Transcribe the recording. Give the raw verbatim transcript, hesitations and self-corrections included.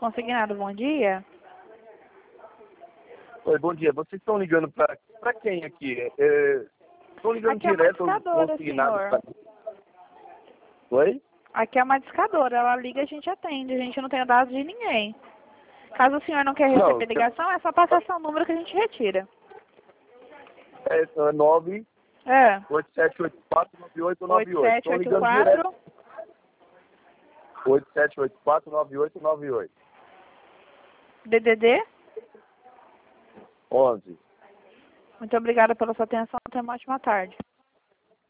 Consignado, bom dia. Oi, bom dia. Vocês estão ligando para para quem aqui? Estão é, ligando Aqui é uma direto aos discadora, consignados senhor. pra... Oi? Aqui é uma discadora. Ela liga e a gente atende. A gente não tem dados de ninguém. Caso o senhor não quer receber Não, ligação, é só passar seu número que a gente retira. é nove É. oito sete oito quatro nove oito nove oito oito. sete Estão oito ligando direto. quatro. oito sete oito quatro nove oito nove oito. D D D. onze. Muito obrigada pela sua atenção. Tenha uma ótima tarde.